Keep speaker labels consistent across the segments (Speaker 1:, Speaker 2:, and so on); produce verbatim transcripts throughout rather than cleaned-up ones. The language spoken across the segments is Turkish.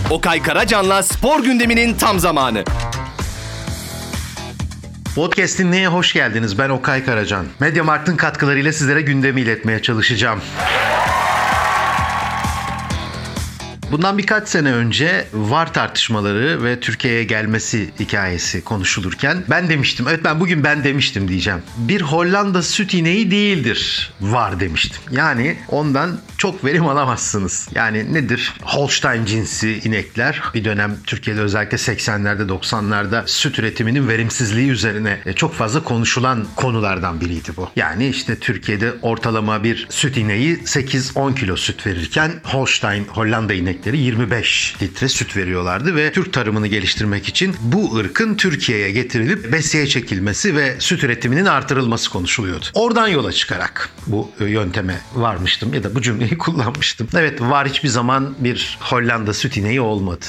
Speaker 1: Okay Karacan'la spor gündeminin tam zamanı.
Speaker 2: Podcast dinleye hoş geldiniz. Ben Okay Karacan. Mediamarkt'ın katkılarıyla sizlere gündemi iletmeye çalışacağım. Bundan birkaç sene önce V A R tartışmaları ve Türkiye'ye gelmesi hikayesi konuşulurken ben demiştim, evet ben bugün ben demiştim diyeceğim. Bir Hollanda süt ineği değildir V A R demiştim. Yani ondan çok verim alamazsınız. Yani nedir? Holstein cinsi inekler bir dönem Türkiye'de özellikle seksenlerde doksanlarda süt üretiminin verimsizliği üzerine çok fazla konuşulan konulardan biriydi bu. Yani işte Türkiye'de ortalama bir süt ineği sekiz on kilo süt verirken Holstein Hollanda inek yirmi beş litre süt veriyorlardı ve Türk tarımını geliştirmek için bu ırkın Türkiye'ye getirilip beseye çekilmesi ve süt üretiminin artırılması konuşuluyordu. Oradan yola çıkarak bu yönteme varmıştım ya da bu cümleyi kullanmıştım. Evet, V A R hiçbir zaman bir Hollanda süt ineği olmadı.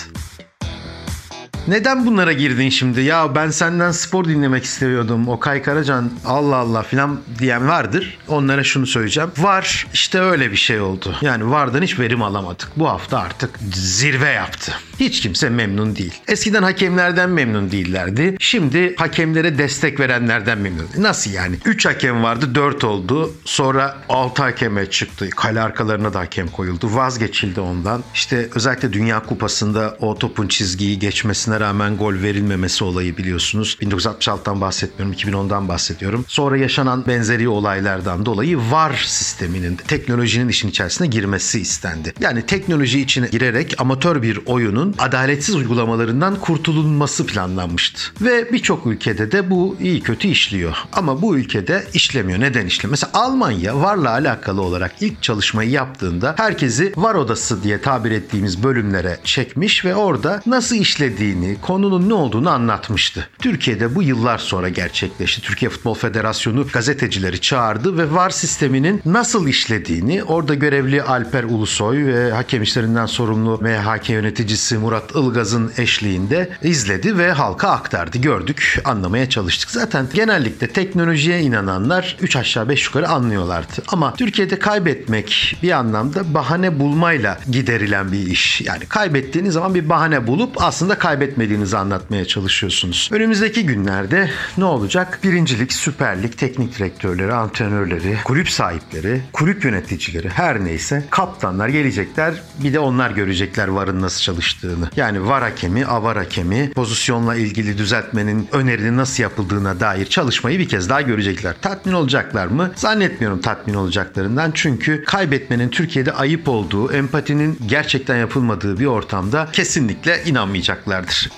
Speaker 2: Neden bunlara girdin şimdi? Ya ben senden spor dinlemek istiyordum. Okay Karacan Allah Allah filan diyen vardır. Onlara şunu söyleyeceğim. V A R işte öyle bir şey oldu. Yani V A R'dan hiç verim alamadık. Bu hafta artık zirve yaptı. Hiç kimse memnun değil. Eskiden hakemlerden memnun değillerdi. Şimdi hakemlere destek verenlerden memnun. Nasıl yani? üç hakem vardı, dört oldu. Sonra altı hakeme çıktı. Kale arkalarına da hakem koyuldu. Vazgeçildi ondan. İşte özellikle Dünya Kupası'nda o topun çizgiyi geçmesine rağmen gol verilmemesi olayı biliyorsunuz. bin dokuz yüz altmış altıdan bahsetmiyorum, iki bin ondan bahsediyorum. Sonra yaşanan benzeri olaylardan dolayı V A R sisteminin, teknolojinin işin içerisine girmesi istendi. Yani teknoloji içine girerek amatör bir oyunun adaletsiz uygulamalarından kurtulunması planlanmıştı. Ve birçok ülkede de bu iyi kötü işliyor. Ama bu ülkede işlemiyor. Neden işlemiyor? Mesela Almanya V A R'la alakalı olarak ilk çalışmayı yaptığında herkesi V A R odası diye tabir ettiğimiz bölümlere çekmiş ve orada nasıl işlediğini, konunun ne olduğunu anlatmıştı. Türkiye'de bu yıllar sonra gerçekleşti. Türkiye Futbol Federasyonu gazetecileri çağırdı ve V A R sisteminin nasıl işlediğini orada görevli Alper Ulusoy ve hakem işlerinden sorumlu M H K yöneticisi Murat Ilgaz'ın eşliğinde izledi ve halka aktardı. Gördük, anlamaya çalıştık. Zaten genellikle teknolojiye inananlar üç aşağı beş yukarı anlıyorlardı. Ama Türkiye'de kaybetmek bir anlamda bahane bulmayla giderilen bir iş. Yani kaybettiğiniz zaman bir bahane bulup aslında kaybetmediğinizi anlatmaya çalışıyorsunuz. Önümüzdeki günlerde ne olacak? Birincilik, Süper Lig teknik direktörleri, antrenörleri, kulüp sahipleri, kulüp yöneticileri her neyse kaptanlar gelecekler. Bir de onlar görecekler V A R'ın nasıl çalıştığını. Yani V A R hakemi, A V A R hakemi, pozisyonla ilgili düzeltmenin önerinin nasıl yapıldığına dair çalışmayı bir kez daha görecekler. Tatmin olacaklar mı? Zannetmiyorum tatmin olacaklarından. Çünkü kaybetmenin Türkiye'de ayıp olduğu, empatinin gerçekten yapılmadığı bir ortamda kesinlikle inanmayacaklardır.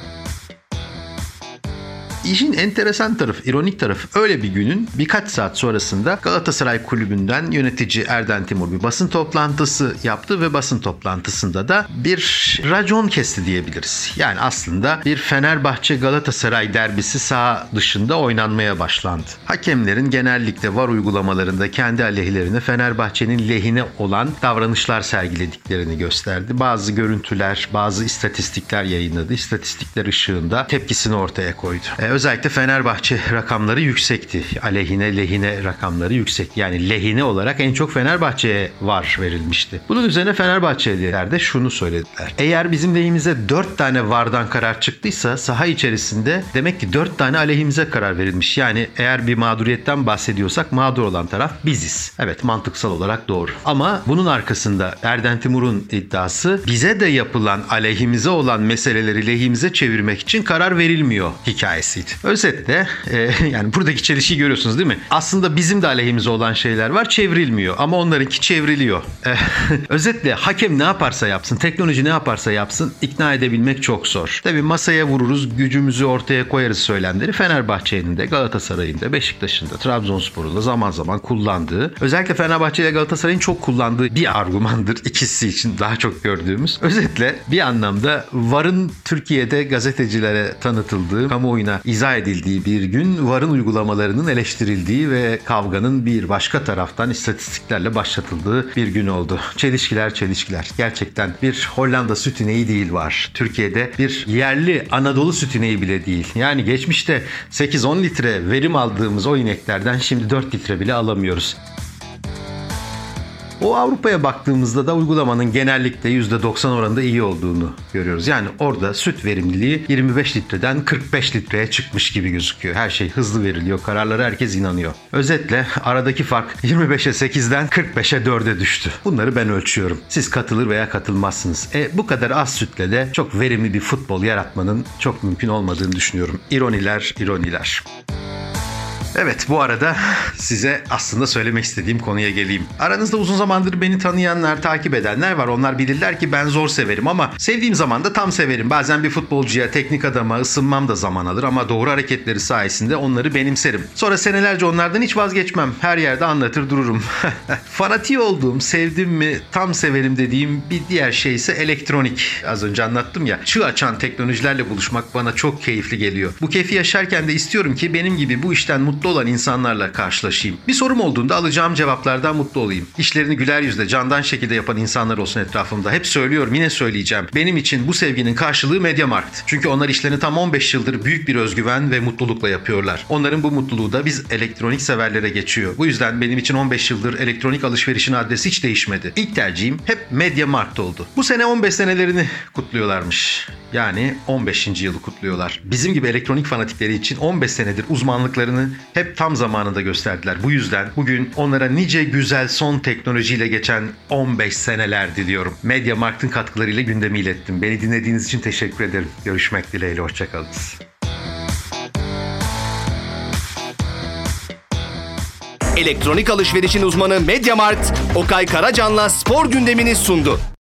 Speaker 2: İşin enteresan tarafı, ironik tarafı öyle bir günün birkaç saat sonrasında Galatasaray Kulübü'nden yönetici Erden Timur bir basın toplantısı yaptı ve basın toplantısında da bir racon kesti diyebiliriz. Yani aslında bir Fenerbahçe Galatasaray derbisi saha dışında oynanmaya başlandı. Hakemlerin genellikle V A R uygulamalarında kendi aleyhlerine Fenerbahçe'nin lehine olan davranışlar sergilediklerini gösterdi. Bazı görüntüler, bazı istatistikler yayınladı. İstatistikler ışığında tepkisini ortaya koydu. Ee, Özellikle Fenerbahçe rakamları yüksekti. Aleyhine lehine rakamları yüksekti. Yani lehine olarak en çok Fenerbahçe'ye V A R verilmişti. Bunun üzerine Fenerbahçeliler de şunu söylediler. Eğer bizim lehimize dört tane V A R'dan karar çıktıysa saha içerisinde demek ki dört tane aleyhimize karar verilmiş. Yani eğer bir mağduriyetten bahsediyorsak mağdur olan taraf biziz. Evet, mantıksal olarak doğru. Ama bunun arkasında Erden Timur'un iddiası bize de yapılan aleyhimize olan meseleleri lehimize çevirmek için karar verilmiyor hikayesi. Özetle e, yani buradaki çelişkiyi görüyorsunuz değil mi? Aslında bizim de aleyhimize olan şeyler var, çevrilmiyor ama onlarınki çevriliyor. E, özetle hakem ne yaparsa yapsın, teknoloji ne yaparsa yapsın ikna edebilmek çok zor. Tabii masaya vururuz, gücümüzü ortaya koyarız söylemleri Fenerbahçe'nin de, Galatasaray'ın da, Beşiktaş'ın da, Trabzonspor'un da zaman zaman kullandığı, özellikle Fenerbahçe ile Galatasaray'ın çok kullandığı bir argümandır ikisi için daha çok gördüğümüz. Özetle bir anlamda V A R'ın Türkiye'de gazetecilere tanıtıldığı, kamuoyuna izah edildiği bir gün, V A R'ın uygulamalarının eleştirildiği ve kavganın bir başka taraftan istatistiklerle başlatıldığı bir gün oldu. Çelişkiler çelişkiler. Gerçekten bir Hollanda süt ineği değil V A R. Türkiye'de bir yerli Anadolu süt ineği bile değil. Yani geçmişte sekiz on litre verim aldığımız o ineklerden şimdi dört litre bile alamıyoruz. O Avrupa'ya baktığımızda da uygulamanın genellikle yüzde doksan oranında iyi olduğunu görüyoruz. Yani orada süt verimliliği yirmi beş litreden kırk beş litreye çıkmış gibi gözüküyor. Her şey hızlı veriliyor. Kararlara herkes inanıyor. Özetle aradaki fark yirmi beşe sekizden kırk beşe dörde düştü. Bunları ben ölçüyorum. Siz katılır veya katılmazsınız. E, bu kadar az sütle de çok verimli bir futbol yaratmanın çok mümkün olmadığını düşünüyorum. İroniler, ironiler. Evet, bu arada size aslında söylemek istediğim konuya geleyim. Aranızda uzun zamandır beni tanıyanlar, takip edenler var. Onlar bilirler ki ben zor severim ama sevdiğim zaman da tam severim. Bazen bir futbolcuya, teknik adama ısınmam da zaman alır ama doğru hareketleri sayesinde onları benimserim. Sonra senelerce onlardan hiç vazgeçmem. Her yerde anlatır dururum. Fanatiği olduğum, sevdim mi, tam severim dediğim bir diğer şey ise elektronik. Az önce anlattım ya. Çığ açan teknolojilerle buluşmak bana çok keyifli geliyor. Bu keyfi yaşarken de istiyorum ki benim gibi bu işten mutlu olan insanlarla karşılaşayım. Bir sorum olduğunda alacağım cevaplardan mutlu olayım. İşlerini güler yüzle, candan şekilde yapan insanlar olsun etrafımda. Hep söylüyorum, yine söyleyeceğim. Benim için bu sevginin karşılığı MediaMarkt. Çünkü onlar işlerini tam on beş yıldır büyük bir özgüven ve mutlulukla yapıyorlar. Onların bu mutluluğu da biz elektronik severlere geçiyor. Bu yüzden benim için on beş yıldır elektronik alışverişin adresi hiç değişmedi. İlk tercihim hep MediaMarkt oldu. Bu sene on beş senelerini kutluyorlarmış. Yani on beşinci yılı kutluyorlar. Bizim gibi elektronik fanatikleri için on beş senedir uzmanlıklarını hep tam zamanında gösterdiler. Bu yüzden bugün onlara nice güzel son teknolojiyle geçen on beş seneler diliyorum. MediaMarkt'ın katkılarıyla gündemi ilettim. Beni dinlediğiniz için teşekkür ederim. Görüşmek dileğiyle. Hoşçakalın.
Speaker 1: Elektronik alışverişin uzmanı MediaMarkt, Okay Karacan'la spor gündemini sundu.